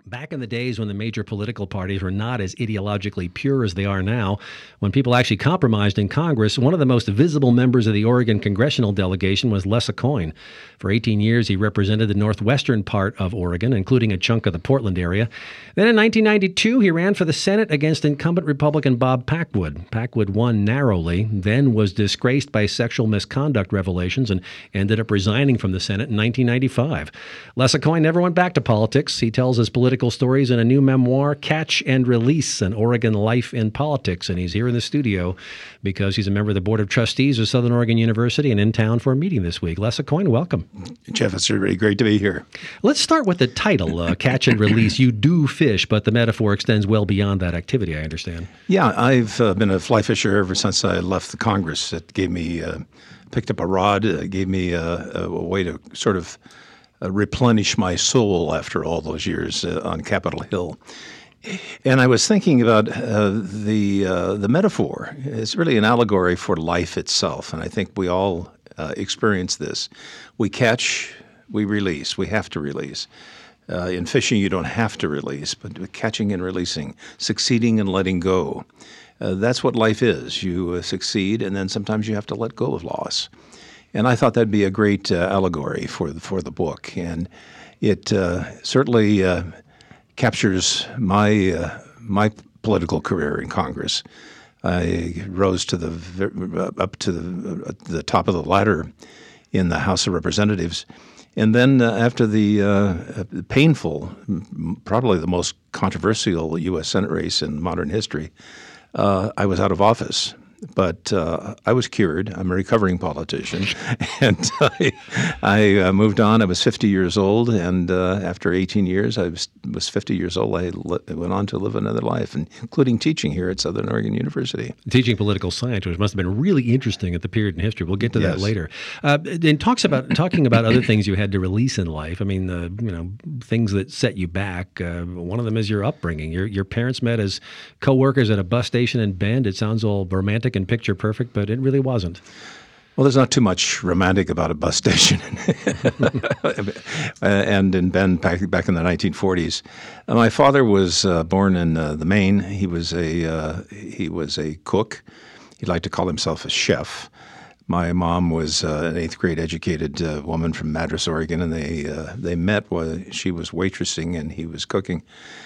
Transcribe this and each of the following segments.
Back in the days when the major political parties were not as ideologically pure as they are now, when people actually compromised in Congress, one of the most visible members of the Oregon congressional delegation was Les Aucoin. For 18 years, he represented the northwestern part of Oregon, including a chunk of the Portland area. Then in 1992, he ran for the Senate against incumbent Republican Bob Packwood. Packwood won narrowly, then was disgraced by sexual misconduct revelations and ended up resigning from the Senate in 1995. Les Aucoin never went back to politics. He tells his political stories in a new memoir, Catch and Release, An Oregon Life in Politics. And he's here in the studio because he's a member of the Board of Trustees of Southern Oregon University and in town for a meeting this week. Les Aucoin, welcome. Jeff, it's really great to be here. Let's start with the title, Catch and Release. You do fish, but the metaphor extends well beyond that activity, I understand. Yeah, I've been a fly fisher ever since I left the Congress. It gave me, picked up a rod, gave me a way to sort of replenish my soul after all those years on Capitol Hill. And I was thinking about the metaphor. It's really an allegory for life itself, and I think we all experience this. We catch, we release. We have to release. In fishing, you don't have to release, but catching and releasing, succeeding and letting go. That's what life is. You succeed, and then sometimes you have to let go of loss. And I thought that'd be a great allegory for the book, and it certainly captures my political career in Congress. I rose to up to the top of the ladder in the House of Representatives, and then after the painful, probably the most controversial U.S. Senate race in modern history, I was out of office. But I was cured. I'm a recovering politician. And I moved on. I was 50 years old. And after 18 years, I was 50 years old. I went on to live another life, including teaching here at Southern Oregon University. Teaching political science, which must have been really interesting at the period in history. We'll get to that later. And talking about other things you had to release in life. I mean, things that set you back. One of them is your upbringing. Your parents met as co-workers at a bus station in Bend. It sounds all romantic and picture perfect, but it really wasn't. Well, there's not too much romantic about a bus station, and in Bend back in the 1940s. My father was born in the Maine. He was a cook. He liked to call himself a chef. My mom was an eighth grade educated woman from Madras, Oregon, and they met while she was waitressing and he was cooking.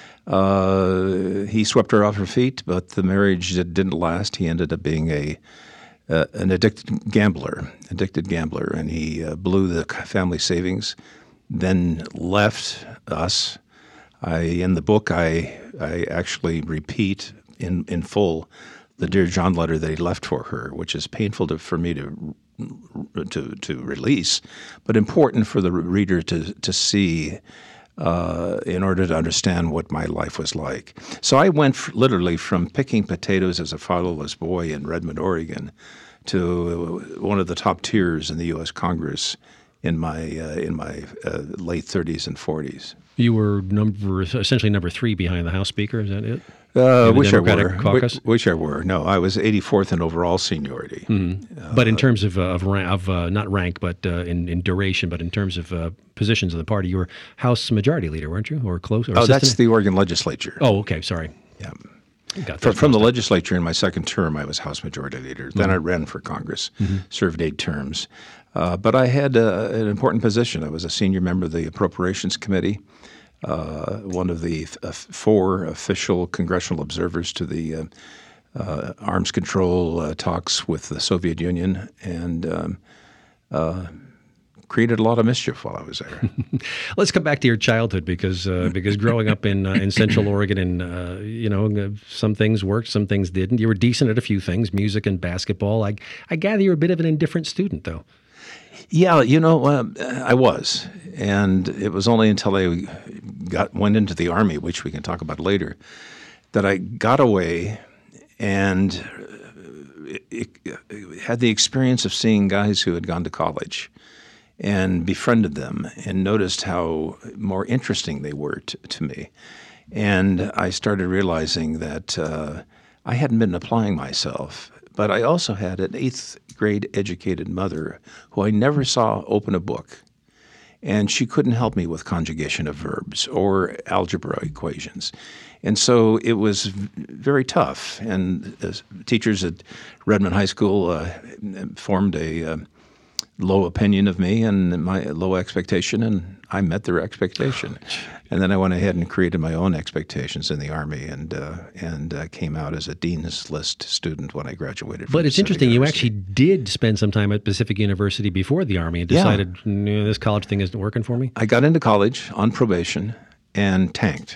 He swept her off her feet, but the marriage didn't last. He ended up being an addicted gambler, and he blew the family savings, then left us. In the book, I actually repeat in full the Dear John letter that he left for her, which is painful for me to release, but important for the reader to see. In order to understand what my life was like. So I went literally from picking potatoes as a fatherless boy in Redmond, Oregon, to one of the top tiers in the U.S. Congress in my late 30s and 40s. You were essentially number 3 behind the House Speaker, is that it? Wish I were. No, I was 84th in overall seniority. Mm-hmm. But in terms of not rank, but in duration, but in terms of positions in the party, you were House Majority Leader, weren't you, or close? Or that's the Oregon Legislature. Oh, okay, sorry. Yeah. From the legislature in my second term, I was House Majority Leader. Mm-hmm. Then I ran for Congress, served 8 terms. But I had an important position. I was a senior member of the Appropriations Committee. One of the 4 official congressional observers to the arms control talks with the Soviet Union, and created a lot of mischief while I was there. Let's come back to your childhood because growing up in Central Oregon, and some things worked, some things didn't. You were decent at a few things, music and basketball. I gather you're a bit of an indifferent student, though. Yeah, I was, and it was only until I went into the Army, which we can talk about later, that I got away and had the experience of seeing guys who had gone to college and befriended them and noticed how more interesting they were to me. And I started realizing that I hadn't been applying myself, but I also had an 8th grade educated mother who I never saw open a book. and she couldn't help me with conjugation of verbs or algebra equations. And so it was very tough. And teachers at Redmond High School formed a low opinion of me and my low expectation, and I met their expectation. And then I went ahead and created my own expectations in the Army, and came out as a Dean's List student when I graduated from But it's Pacific interesting, you University. actually did spend some time at Pacific University before the Army and decided, no, this college thing isn't working for me? I got into college on probation and tanked.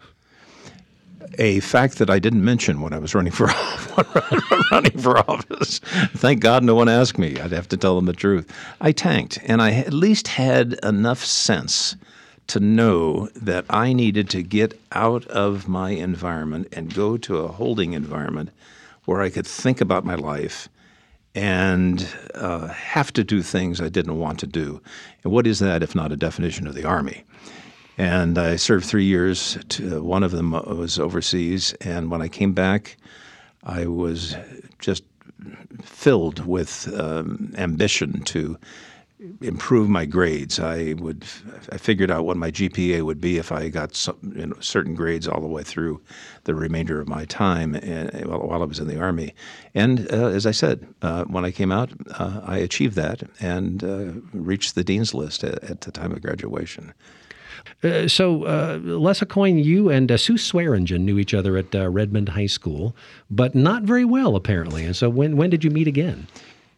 A fact that I didn't mention when I was running for office. Thank God no one asked me. I'd have to tell them the truth. I tanked, and I at least had enough sense to know that I needed to get out of my environment and go to a holding environment where I could think about my life and have to do things I didn't want to do. And what is that if not a definition of the Army? And I served 3 years. One of them was overseas. And when I came back, I was just filled with ambition to improve my grades. I figured out what my GPA would be if I got certain grades all the way through the remainder of my time while I was in the Army. And as I said, when I came out, I achieved that and reached the Dean's List at the time of graduation. So, Les Aucoin, you and Sue Swearingen knew each other at Redmond High School, but not very well, apparently. And so when did you meet again?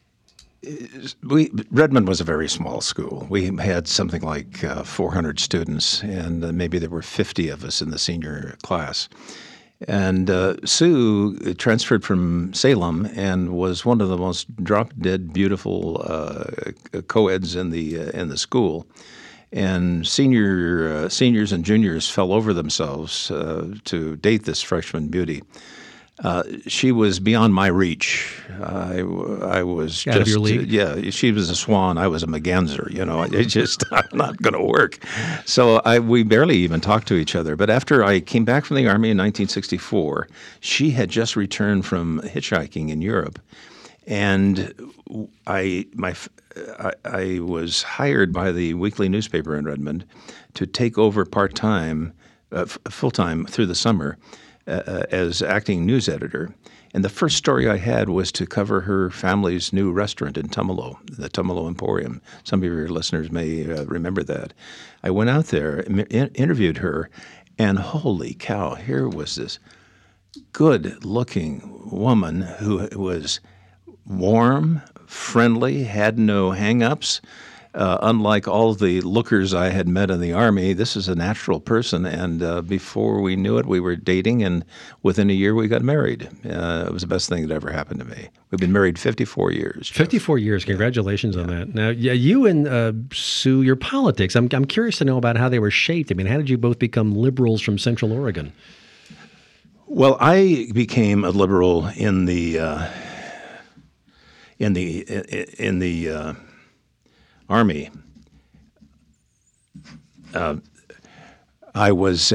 Redmond was a very small school. We had something like 400 students, and maybe there were 50 of us in the senior class. And Sue transferred from Salem and was one of the most drop-dead beautiful co-eds in the school. And seniors and juniors fell over themselves to date this freshman beauty. She was beyond my reach. I was out of your league. Yeah, she was a swan. I was a merganser. It just I'm not going to work. So we barely even talked to each other. But after I came back from the Army in 1964, she had just returned from hitchhiking in Europe, and I was hired by the weekly newspaper in Redmond to take over part-time, full-time through the summer as acting news editor. And the first story I had was to cover her family's new restaurant in Tumalo, the Tumalo Emporium. Some of your listeners may remember that. I went out there, interviewed her, and holy cow, here was this good-looking woman who was warm, friendly, had no hang-ups. Unlike all the lookers I had met in the Army, this is a natural person. And before we knew it, we were dating, and within a year we got married. It was the best thing that ever happened to me. We've been married 54 years. Jeff. 54 years. Congratulations on that. Now, you and Sue, your politics, I'm curious to know about how they were shaped. I mean, how did you both become liberals from Central Oregon? Well, I became a liberal in the Army. I was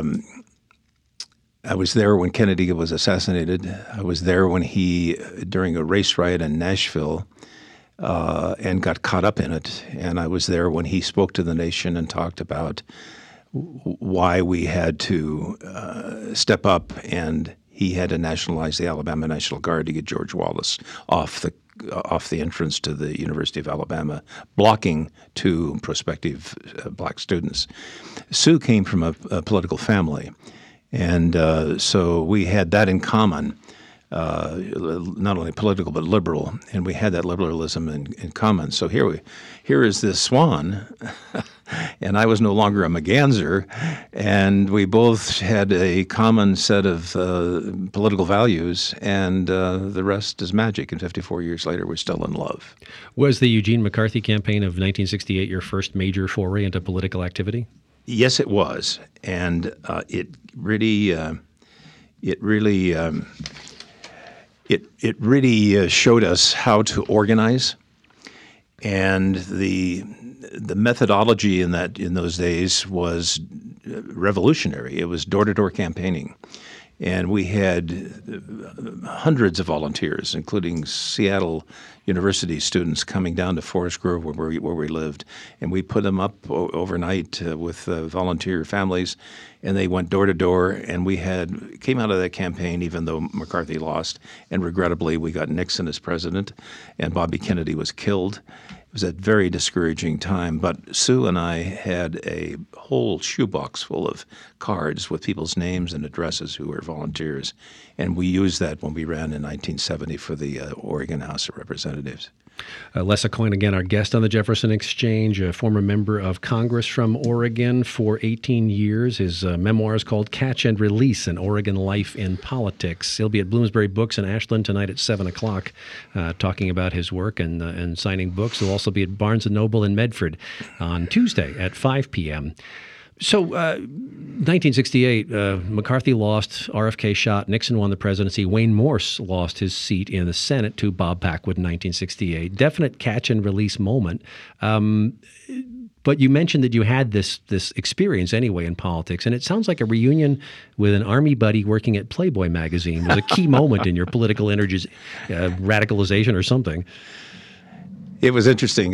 there when Kennedy was assassinated. I was there when he, during a race riot in Nashville, and got caught up in it. And I was there when he spoke to the nation and talked about why we had to step up, and he had to nationalize the Alabama National Guard to get George Wallace off the entrance to the University of Alabama, blocking two prospective black students. Sue came from a political family, and so we had that in common, not only political but liberal, and we had that liberalism in common. So here is this swan, and I was no longer a merganser, and we both had a common set of political values, and the rest is magic. And 54 years later, we're still in love. Was the Eugene McCarthy campaign of 1968 your first major foray into political activity? Yes, it was, and it really showed us how to organize, and the methodology in those days was revolutionary. It was door-to-door campaigning, And we had hundreds of volunteers, including Seattle University students coming down to Forest Grove where we lived. And we put them up overnight with volunteer families, and they went door to door. And we came out of that campaign, even though McCarthy lost. And regrettably, we got Nixon as president, and Bobby Kennedy was killed. It was a very discouraging time, but Sue and I had a whole shoebox full of cards with people's names and addresses who were volunteers, and we used that when we ran in 1970 for the Oregon House of Representatives. Les Aucoin, again, our guest on the Jefferson Exchange, a former member of Congress from Oregon for 18 years. His memoir is called Catch and Release, An Oregon Life in Politics. He'll be at Bloomsbury Books in Ashland tonight at 7 o'clock talking about his work and signing books. He'll also be at Barnes & Noble in Medford on Tuesday at 5 p.m. So, 1968, McCarthy lost, RFK shot, Nixon won the presidency, Wayne Morse lost his seat in the Senate to Bob Packwood in 1968. Definite catch and release moment. But you mentioned that you had this experience anyway in politics, and it sounds like a reunion with an Army buddy working at Playboy magazine was a key moment in your political energies, radicalization or something. It was interesting.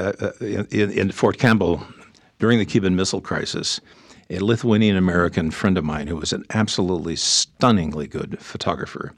In Fort Campbell, during the Cuban Missile Crisis, a Lithuanian-American friend of mine who was an absolutely stunningly good photographer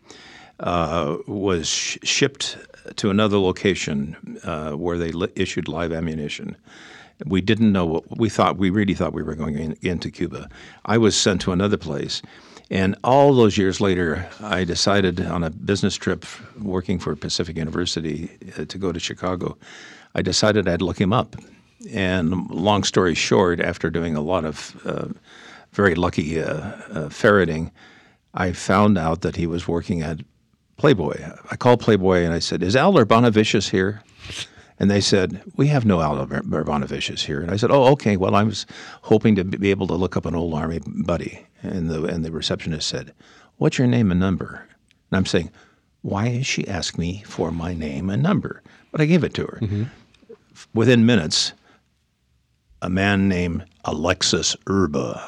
was shipped to another location where they issued live ammunition. We didn't know what we really thought we were going into Cuba. I was sent to another place. And all those years later, I decided on a business trip working for Pacific University to go to Chicago, I decided I'd look him up. And long story short, after doing a lot of very lucky ferreting, I found out that he was working at Playboy. I called Playboy and I said, "Is Al Urbanavicius here?" And they said, "We have no Al Urbanavicius here." And I said, "Oh, okay. Well, I was hoping to be able to look up an old Army buddy." And the receptionist said, "What's your name and number?" And I'm saying, "Why is she asking me for my name and number?" But I gave it to her. Mm-hmm. Within minutes, a man named Alexis Urba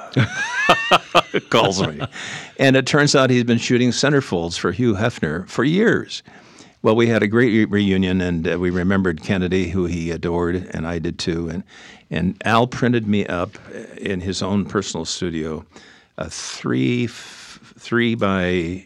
calls me. And it turns out he's been shooting centerfolds for Hugh Hefner for years. Well, we had a great reunion, and we remembered Kennedy, who he adored, and I did too. And Al printed me up in his own personal studio a 3 foot by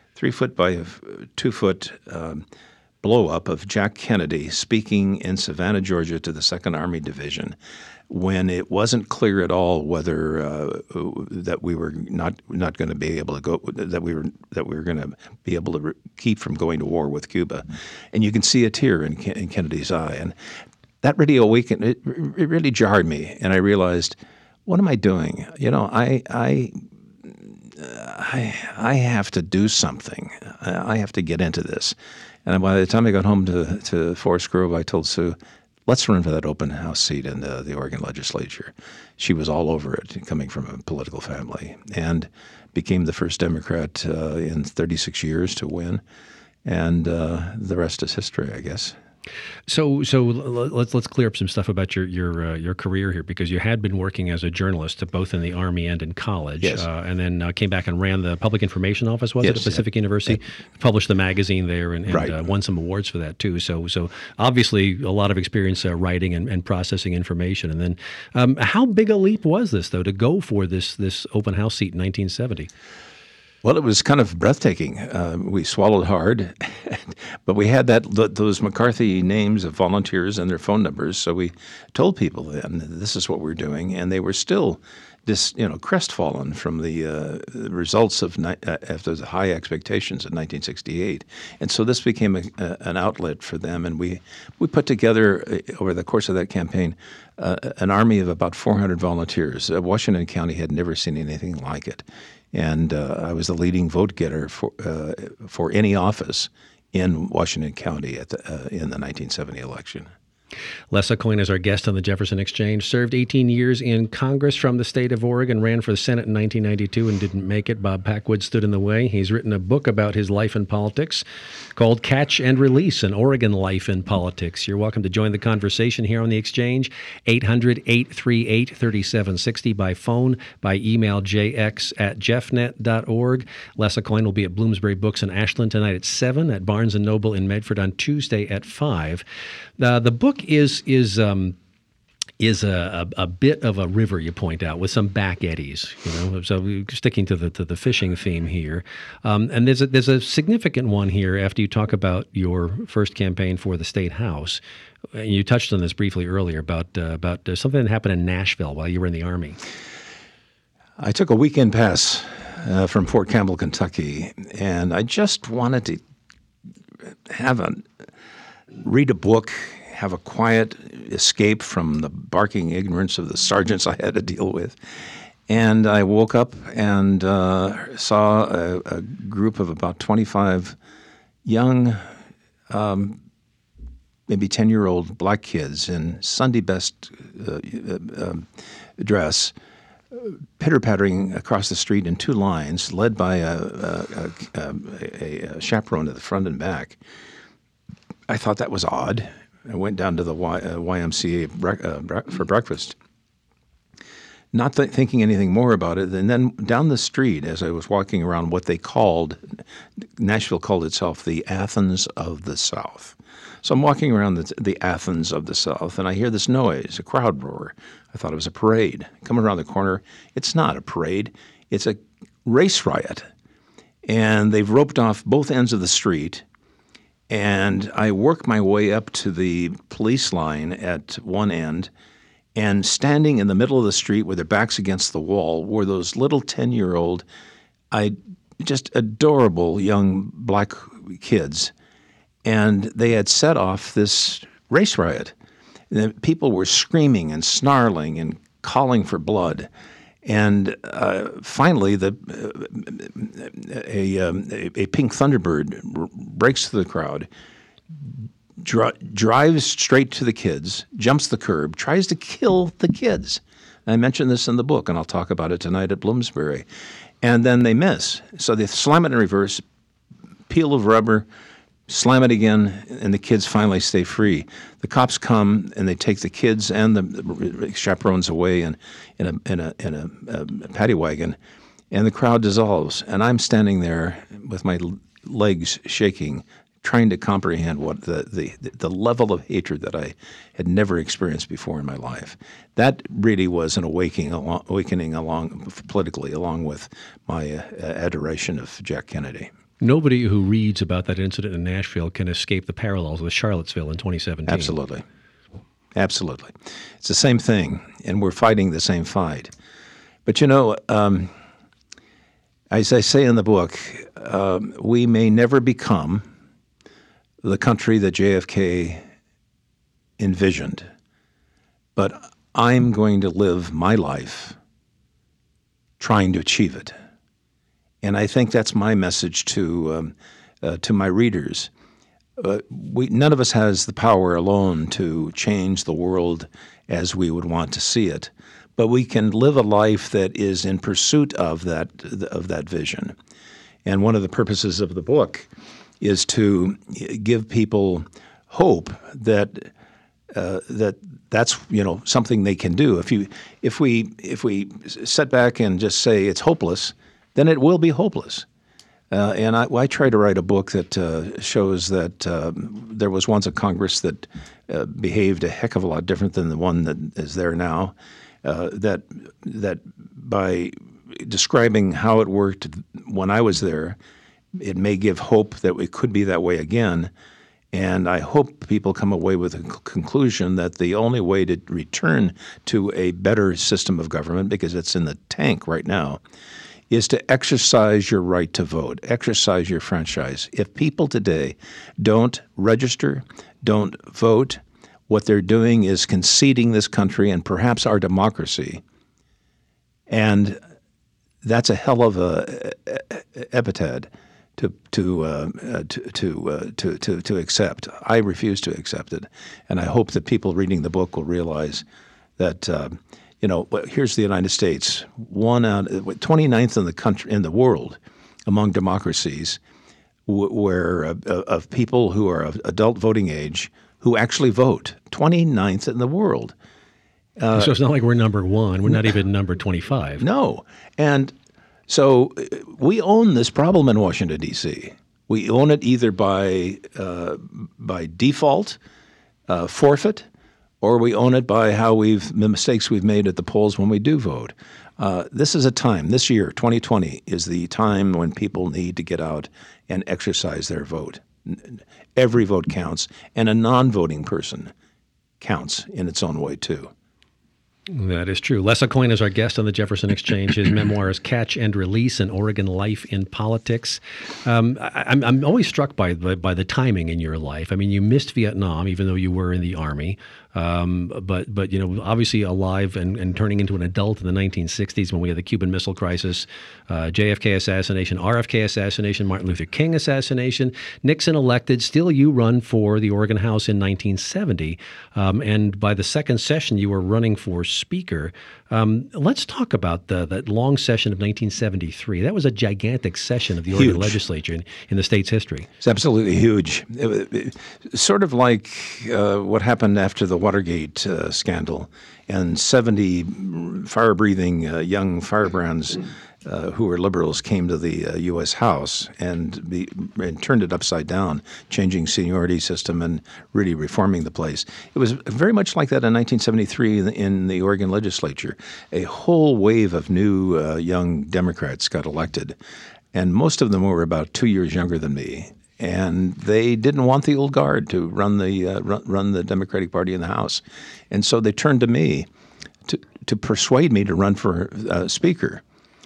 2 foot blow-up of Jack Kennedy speaking in Savannah, Georgia, to the 2nd Army Division, when it wasn't clear at all whether that we were not going to be able to go, that we were going to be able to keep from going to war with Cuba. And you can see a tear in Kennedy's eye, and that really awakened. It really jarred me, and I realized, what am I doing? You know, I have to do something. I have to get into this. And by the time I got home to Forest Grove, I told Sue, let's run for that open house seat in the Oregon legislature. She was all over it, coming from a political family, and became the first Democrat in 36 years to win. And the rest is history, I guess. So let's clear up some stuff about your career here, because you had been working as a journalist both in the Army and in college, yes. And then came back and ran the Public Information Office, was it, at Pacific University? Published the magazine there and right. Won some awards for that too. So obviously a lot of experience writing and processing information. And then how big a leap was this, though, to go for this open house seat in 1970? Well, it was kind of breathtaking. We swallowed hard, but we had those McCarthy names of volunteers and their phone numbers. So we told people then, this is what we're doing, and they were still crestfallen from the results of after the high expectations of 1968. And so this became an outlet for them, and we put together over the course of that campaign an army of about 400 volunteers. Washington County had never seen anything like it. And I was the leading vote getter for any office in Washington County in the 1970 election. Les Aucoin is our guest on the Jefferson Exchange. Served 18 years in Congress from the state of Oregon, ran for the Senate in 1992 and didn't make it. Bob Packwood stood in the way. He's written a book about his life in politics called Catch and Release, An Oregon Life in Politics. You're welcome to join the conversation here on the Exchange, 800-838-3760 by phone, by email, jx@jeffnet.org. Les Aucoin will be at Bloomsbury Books in Ashland tonight at 7, at Barnes & Noble in Medford on Tuesday at 5. The book is a bit of a river, you point out, with some back eddies. So we're sticking to the fishing theme here, and there's a significant one here after you talk about your first campaign for the state house. You touched on this briefly earlier about something that happened in Nashville while you were in the Army. I took a weekend pass from Fort Campbell, Kentucky, and I just wanted to read a book, have a quiet escape from the barking ignorance of the sergeants I had to deal with. And I woke up and saw a group of about 25 young, maybe 10-year-old black kids in Sunday best dress, pitter-pattering across the street in two lines, led by a chaperone at the front and back. I thought that was odd. I went down to the YMCA for breakfast, not thinking anything more about it. And then down the street, as I was walking around what Nashville called itself the Athens of the South. So I'm walking around the Athens of the South, and I hear this noise, a crowd roar. I thought it was a parade. Coming around the corner, it's not a parade. It's a race riot. And they've roped off both ends of the street. And I worked my way up to the police line at one end, and standing in the middle of the street with their backs against the wall were those little 10-year-old, just adorable young black kids. And they had set off this race riot. And people were screaming and snarling and calling for blood. And finally, a pink Thunderbird breaks through the crowd, drives straight to the kids, jumps the curb, tries to kill the kids. I mentioned this in the book, and I'll talk about it tonight at Bloomsbury. And then they miss. So they slam it in reverse, peel of rubber, slam it again, and the kids finally stay free. The cops come and they take the kids and the chaperones away in a paddy wagon, and the crowd dissolves. And I'm standing there with my legs shaking, trying to comprehend what the level of hatred that I had never experienced before in my life. That really was an awakening along politically, along with my adoration of Jack Kennedy. Nobody who reads about that incident in Nashville can escape the parallels with Charlottesville in 2017. Absolutely. Absolutely. It's the same thing, and we're fighting the same fight. But, as I say in the book, we may never become the country that JFK envisioned, but I'm going to live my life trying to achieve it. And I think that's my message to my readers. None of us has the power alone to change the world as we would want to see it, but we can live a life that is in pursuit of that vision. And one of the purposes of the book is to give people hope that that's something they can do. If we sit back and just say it's hopeless, then it will be hopeless. And I try to write a book that shows that there was once a Congress that behaved a heck of a lot different than the one that is there now. That by describing how it worked when I was there, it may give hope that it could be that way again. And I hope people come away with a conclusion that the only way to return to a better system of government, because it's in the tank right now, is to exercise your right to vote, exercise your franchise. If people today don't register, don't vote, what they're doing is conceding this country and perhaps our democracy. And that's a hell of a epithet to accept. I refuse to accept it, and I hope that people reading the book will realize that here's the United States, 29th in the country in the world among democracies, where of people who are of adult voting age who actually vote. 29th in the world. So it's not like we're number one. We're not even number 25. No, and so we own this problem in Washington, D.C. We own it either by default, forfeit, or we own it by the mistakes we've made at the polls when we do vote. This is a time, this year, 2020, is the time when people need to get out and exercise their vote. Every vote counts, and a non-voting person counts in its own way, too. That is true. Les Aucoin is our guest on the Jefferson Exchange. His memoir is Catch and Release: An Oregon Life in Politics. I'm always struck by the timing in your life. I mean, you missed Vietnam, even though you were in the Army. But obviously alive and turning into an adult in the 1960s when we had the Cuban Missile Crisis, JFK assassination, RFK assassination, Martin Luther King assassination, Nixon elected. Still, you run for the Oregon House in 1970, and by the second session, you were running for Speaker. Let's talk about that long session of 1973. That was a gigantic session of the Oregon legislature in the state's history. It's absolutely huge. Sort of like what happened after the Watergate scandal, and 70 fire-breathing young firebrands who were liberals came to the U.S. House and turned it upside down, changing seniority system and really reforming the place. It was very much like that in 1973 in the Oregon legislature. A whole wave of new young Democrats got elected, and most of them were about 2 years younger than me. And they didn't want the old guard to run the Democratic Party in the House, and so they turned to me to persuade me to run for Speaker.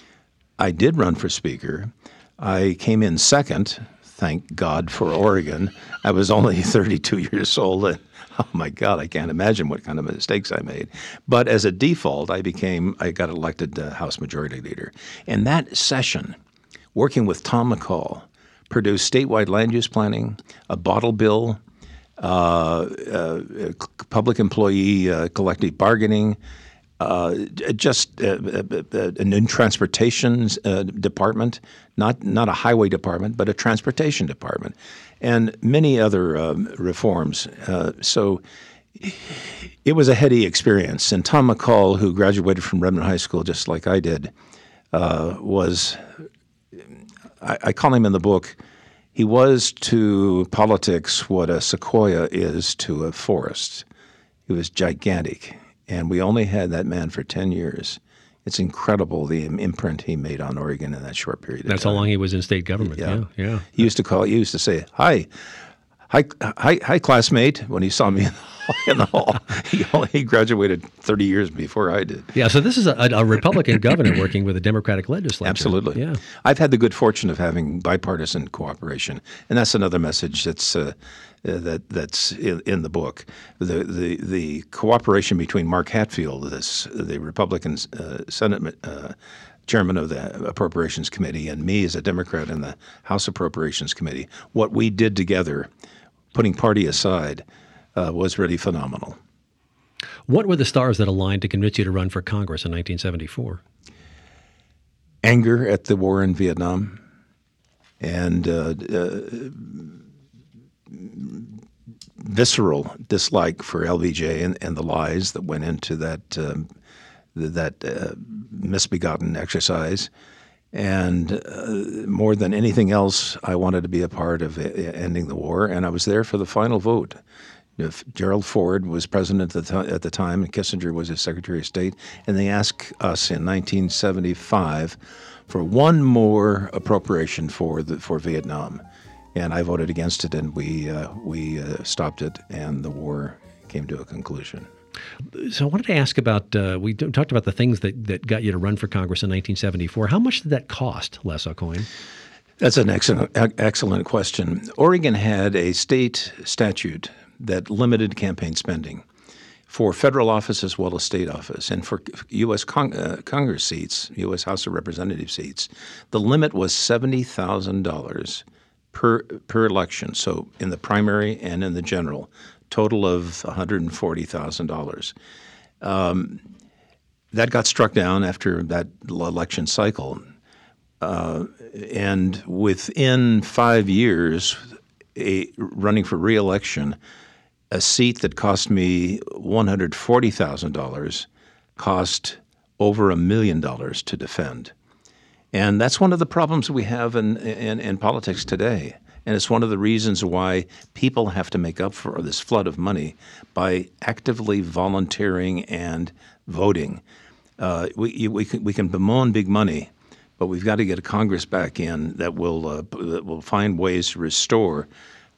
I did run for Speaker. I came in second, thank God for Oregon. I was only 32 years old, and oh my God, I can't imagine what kind of mistakes I made. But as a default, I got elected House Majority Leader. And that session, working with Tom McCall, produced statewide land use planning, a bottle bill, public employee collective bargaining, just an in transportation department, not a highway department, but a transportation department, and many other reforms. So it was a heady experience. And Tom McCall, who graduated from Redmond High School just like I did, I call him in the book, he was to politics what a sequoia is to a forest. He was gigantic. And we only had that man for 10 years. It's incredible the imprint he made on Oregon in that short period of time. That's how long he was in state government. Yeah. He used to say, hi, classmate, when he saw me in the hall. He graduated 30 years before I did. Yeah, so this is a Republican governor working with a Democratic legislature. Absolutely. Yeah. I've had the good fortune of having bipartisan cooperation, and that's another message that's in the book. The cooperation between Mark Hatfield, the Republican Senate chairman of the Appropriations Committee, and me as a Democrat in the House Appropriations Committee, what we did together, putting party aside, was really phenomenal. What were the stars that aligned to convince you to run for Congress in 1974? Anger at the war in Vietnam, and visceral dislike for LBJ and the lies that went into that misbegotten exercise. And more than anything else, I wanted to be a part of ending the war, and I was there for the final vote. Gerald Ford was president at the time, and Kissinger was his Secretary of State, and they asked us in 1975 for one more appropriation for Vietnam. And I voted against it, and we stopped it, and the war came to a conclusion. So I wanted to ask about, we talked about the things that got you to run for Congress in 1974. How much did that cost, Les Aucoin? That's an excellent question. Oregon had a state statute that limited campaign spending. for federal office as well as state office, and for U.S. Congress seats, U.S. House of Representative seats, the limit was $70,000 per election. So in the primary and in the general, total of $140,000. That got struck down after that election cycle. And within 5 years, running for re-election, a seat that cost me $140,000 cost over $1 million to defend. And that's one of the problems we have in politics today. And it's one of the reasons why people have to make up for this flood of money by actively volunteering and voting. We can bemoan big money, but we've got to get a Congress back in that will find ways to restore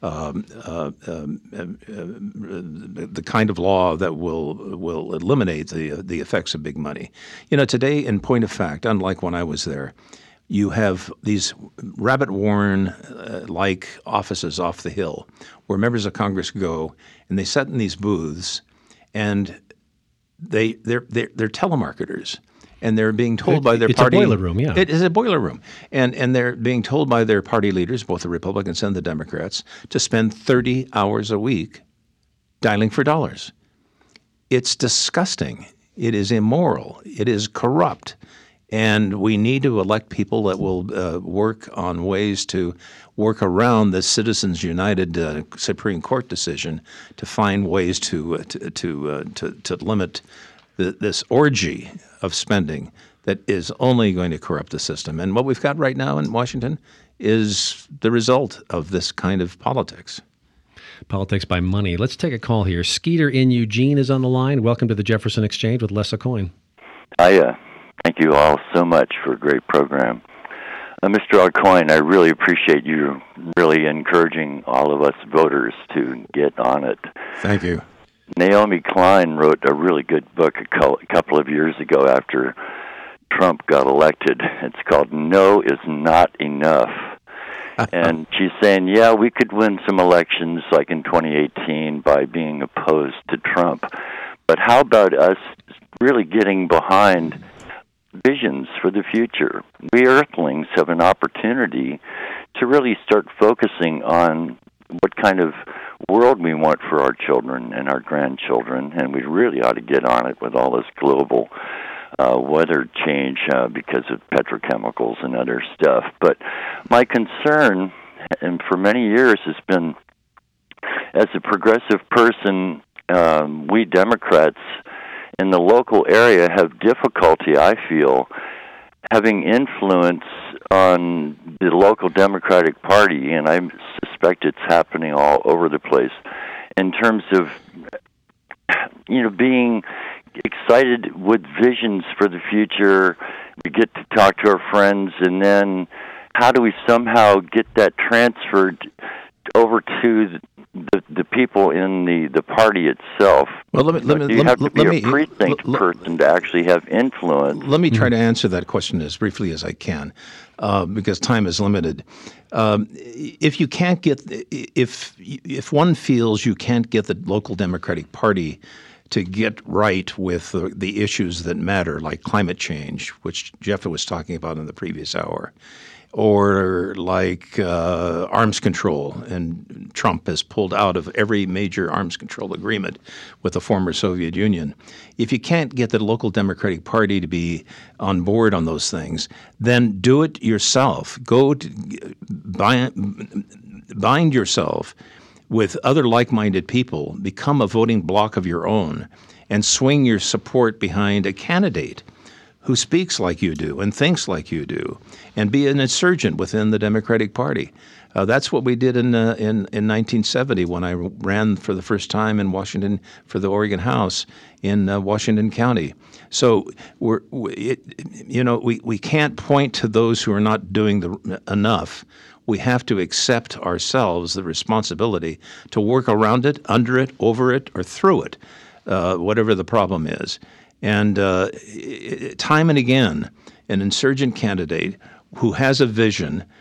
the kind of law that will eliminate the effects of big money. You know, today, in point of fact, unlike when I was there, you have these rabbit warren like offices off the hill where members of Congress go and they sit in these booths and they're telemarketers. And they're being told by their party. It's a boiler room, yeah. It is a boiler room. And they're being told by their party leaders, both the Republicans and the Democrats, to spend 30 hours a week dialing for dollars. It's disgusting. It is immoral. It is corrupt. And we need to elect people that will work on ways to work around the Citizens United Supreme Court decision to find ways to limit this orgy of spending that is only going to corrupt the system. And what we've got right now in Washington is the result of this kind of politics. Politics by money. Let's take a call here. Skeeter in Eugene is on the line. Welcome to the Jefferson Exchange with Les Aucoin. Hiya. Thank you all so much for a great program. Mr. Aucoin, I really appreciate you really encouraging all of us voters to get on it. Thank you. Naomi Klein wrote a really good book a couple of years ago after Trump got elected. It's called No Is Not Enough. And she's saying, yeah, we could win some elections like in 2018 by being opposed to Trump. But how about us really getting behind visions for the future? We Earthlings have an opportunity to really start focusing on what kind of world we want for our children and our grandchildren, and we really ought to get on it with all this global weather change because of petrochemicals and other stuff. But my concern, and for many years, has been, as a progressive person, we Democrats in the local area have difficulty, I feel, having influence on the local Democratic Party, and I suspect it's happening all over the place, in terms of, being excited with visions for the future. We get to talk to our friends, and then how do we somehow get that transferred over to the people in the party itself? Well, you have to be a precinct person to actually have influence. Let me try to answer that question as briefly as I can, because time is limited. If you can't get, if one feels you can't get the local Democratic Party to get right with the issues that matter, like climate change, which Jeff was talking about in the previous hour, or like arms control, and Trump has pulled out of every major arms control agreement with the former Soviet Union. If you can't get the local Democratic Party to be on board on those things, then do it yourself. Go to bind yourself with other like-minded people, become a voting bloc of your own, and swing your support behind a candidate who speaks like you do and thinks like you do, and be an insurgent within the Democratic Party. That's what we did in 1970 when I ran for the first time in Washington for the Oregon House in Washington County. So we can't point to those who are not doing enough. We have to accept ourselves the responsibility to work around it, under it, over it, or through it, whatever the problem is. And time and again, an insurgent candidate who has a vision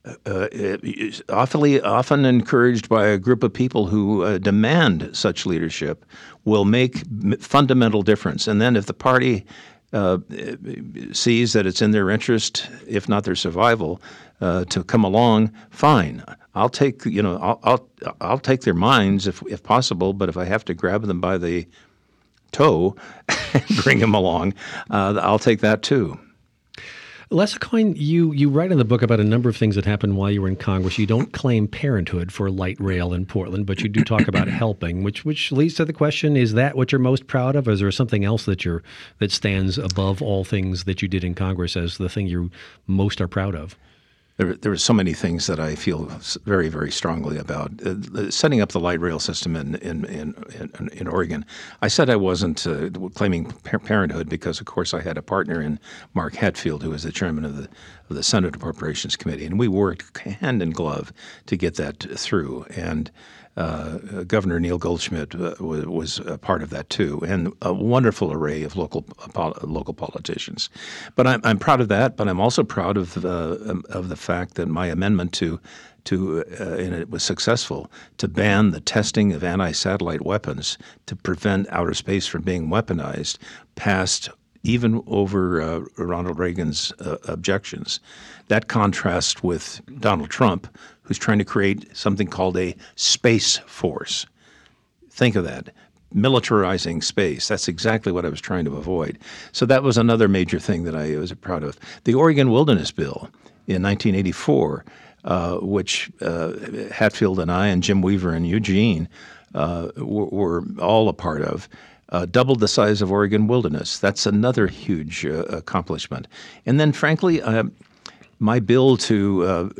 often encouraged by a group of people who demand such leadership, will make fundamental difference. And then if the party sees that it's in their interest, if not their survival, to come along, fine. I'll take I'll take their minds if possible. But if I have to grab them by the toe and bring them along, I'll take that too. Les Aucoin, you write in the book about a number of things that happened while you were in Congress. You don't claim parenthood for light rail in Portland, but you do talk about helping, which leads to the question: is that what you're most proud of? Or is there something else that stands above all things that you did in Congress as the thing you most are proud of? There were so many things that I feel very, very strongly about. Setting up the light rail system in Oregon, I said I wasn't claiming parenthood because, of course, I had a partner in Mark Hatfield, who was the chairman of the Senate Appropriations Committee, and we worked hand in glove to get that through. And Governor Neil Goldschmidt was a part of that too, and a wonderful array of local politicians. But I'm proud of that. But I'm also proud of the fact that my amendment and it was successful, to ban the testing of anti-satellite weapons to prevent outer space from being weaponized, passed even over Ronald Reagan's objections. That contrasts with Donald Trump, who's trying to create something called a space force. Think of that. Militarizing space. That's exactly what I was trying to avoid. So that was another major thing that I was proud of. The Oregon Wilderness Bill in 1984, which Hatfield and I and Jim Weaver and Eugene were all a part of, doubled the size of Oregon wilderness. That's another huge accomplishment. And then, frankly, my bill to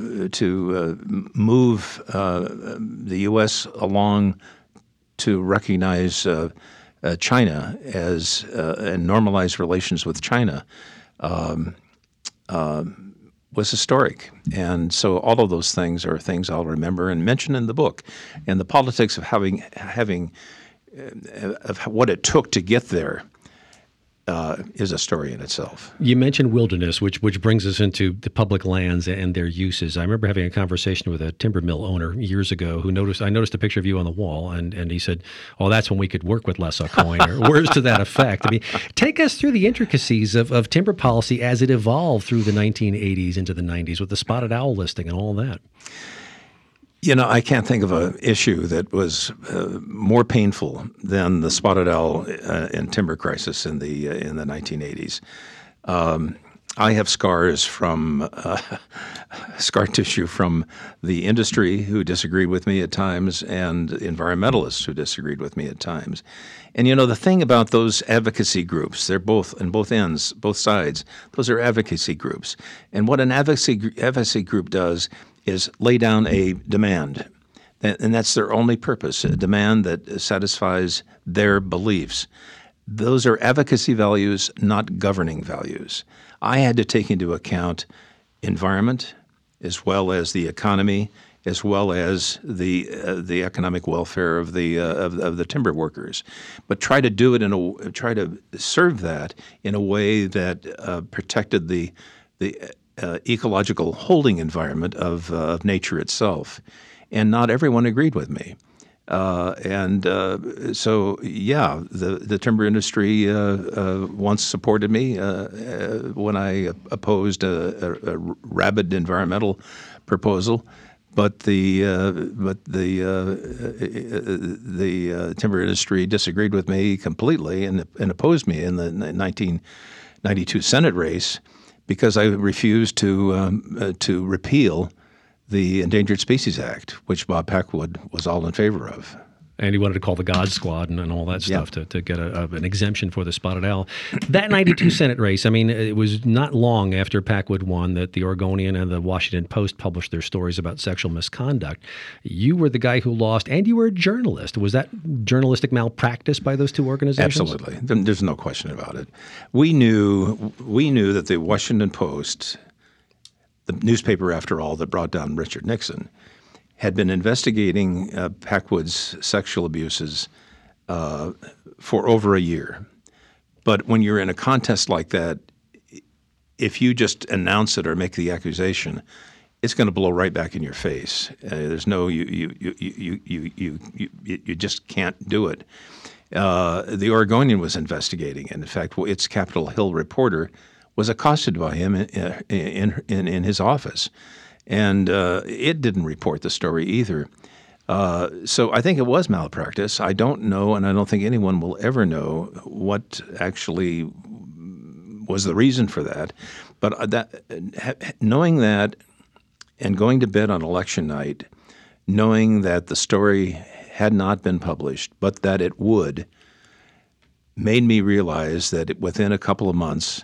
move the U.S. along to recognize China as and normalize relations with China was historic. And so all of those things are things I'll remember and mention in the book. And the politics of having of what it took to get there is a story in itself. You mentioned wilderness, which brings us into the public lands and their uses. I remember having a conversation with a timber mill owner years ago who I noticed a picture of you on the wall, and he said, "Oh, that's when we could work with Les Aucoin," or words to that effect. I mean, take us through the intricacies of timber policy as it evolved through the 1980s into the 90s with the spotted owl listing and all that. You know, I can't think of an issue that was more painful than the spotted owl and timber crisis in the 1980s. I have scar tissue from the industry who disagreed with me at times, and environmentalists who disagreed with me at times. And you know, the thing about those advocacy groups, they're both on both ends, both sides. Those are advocacy groups, and what an advocacy group does is lay down a demand, and that's their only purpose, a demand that satisfies their beliefs. Those are advocacy values, not governing values. I had to take into account environment as well as the economy, as well as the economic welfare of the timber workers, but try to serve that in a way that protected the ecological holding environment of nature itself. And not everyone agreed with me. So, the timber industry once supported me when I opposed a rabid environmental proposal. But the timber industry disagreed with me completely and opposed me in the 1992 Senate race, because I refused to repeal the Endangered Species Act, which Bob Packwood was all in favor of. And he wanted to call the God Squad and all that stuff to get an exemption for the spotted owl. That 92 Senate race, I mean, it was not long after Packwood won that the Oregonian and the Washington Post published their stories about sexual misconduct. You were the guy who lost, and you were a journalist. Was that journalistic malpractice by those two organizations? Absolutely. There's no question about it. We knew that the Washington Post, the newspaper, after all, that brought down Richard Nixon, had been investigating Packwood's sexual abuses for over a year. But when you're in a contest like that, if you just announce it or make the accusation, it's going to blow right back in your face. There's no you just can't do it. The Oregonian was investigating, and in fact, its Capitol Hill reporter was accosted by him in his office, and it didn't report the story either. So I think it was malpractice. I don't know, and I don't think anyone will ever know what actually was the reason for that. But knowing that and going to bed on election night, knowing that the story had not been published, but that it would, made me realize that within a couple of months,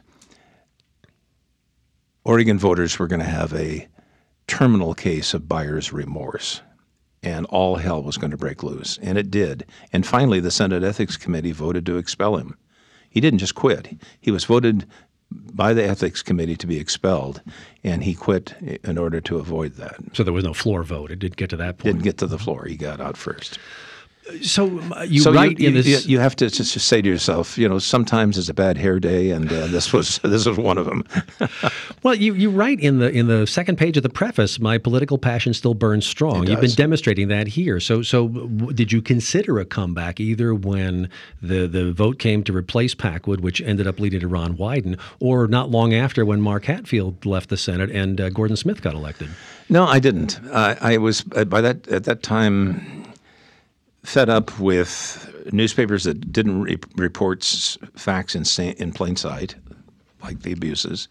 Oregon voters were going to have a terminal case of buyer's remorse, and all hell was going to break loose. And it did. And finally, the Senate Ethics Committee voted to expel him. He didn't just quit. He was voted by the Ethics Committee to be expelled, and he quit in order to avoid that. So there was no floor vote. It didn't get to that point. Didn't get to the floor. He got out first. So you write in this. You have to just say to yourself, sometimes it's a bad hair day, and this was one of them. Well, you write in the second page of the preface, my political passion still burns strong. You've been demonstrating that here. So did you consider a comeback either when the vote came to replace Packwood, which ended up leading to Ron Wyden, or not long after when Mark Hatfield left the Senate and Gordon Smith got elected? No, I didn't. I was at that time fed up with newspapers that didn't report facts in plain sight, like the abuses.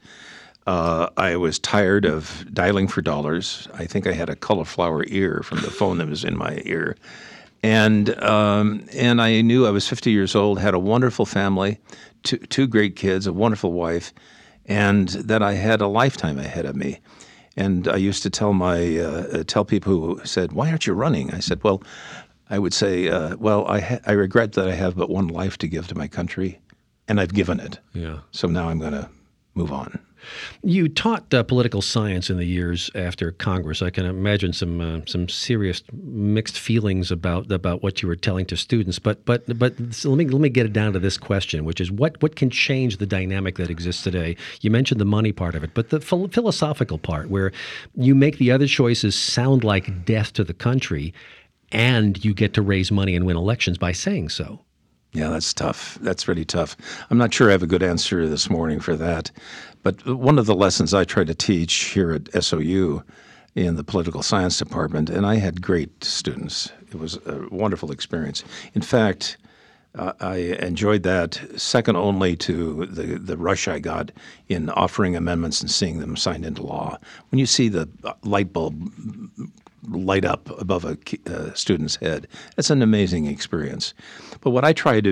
I was tired of dialing for dollars. I think I had a cauliflower ear from the phone that was in my ear. And I knew I was 50 years old, had a wonderful family, two great kids, a wonderful wife, and that I had a lifetime ahead of me. And I used to tell people who said, "Why aren't you running?" I said, "Well," I would say, I regret that I have but one life to give to my country, and I've given it. Yeah. So now I'm going to move on. You taught political science in the years after Congress. I can imagine some serious mixed feelings about what you were telling to students. But so let me get it down to this question, which is what can change the dynamic that exists today? You mentioned the money part of it, but the philosophical part, where you make the other choices sound like death to the country, and you get to raise money and win elections by saying so. Yeah, that's tough. That's really tough. I'm not sure I have a good answer this morning for that. But one of the lessons I try to teach here at SOU in the political science department, and I had great students. It was a wonderful experience. In fact, I enjoyed that second only to the rush I got in offering amendments and seeing them signed into law. When you see the light bulb light up above a student's head, it's an amazing experience. But what I tried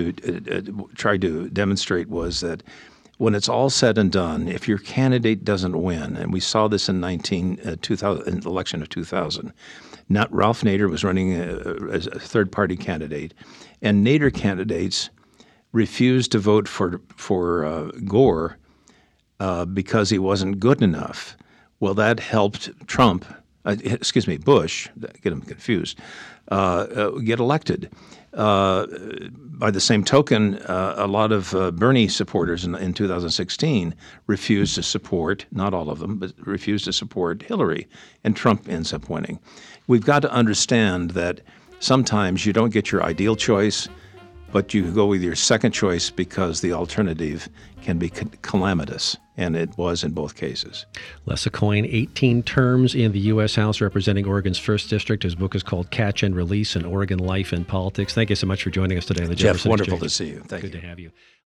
to demonstrate was that when it's all said and done, if your candidate doesn't win, and we saw this in 2000, in the election of 2000, Ralph Nader was running as a third-party candidate, and Nader candidates refused to vote for Gore because he wasn't good enough. Well, that helped Bush, get him confused, get elected. By the same token, a lot of Bernie supporters in 2016 refused to support, not all of them, but refused to support Hillary, and Trump ends up winning. We've got to understand that sometimes you don't get your ideal choice, but you go with your second choice because the alternative can be calamitous, and it was in both cases. Les Aucoin, 18 terms in the U.S. House representing Oregon's 1st District. His book is called Catch and Release: An Oregon Life and Politics. Thank you so much for joining us today on the Jefferson Jeff, wonderful Exchange. to see you. Thank you. Good to have you.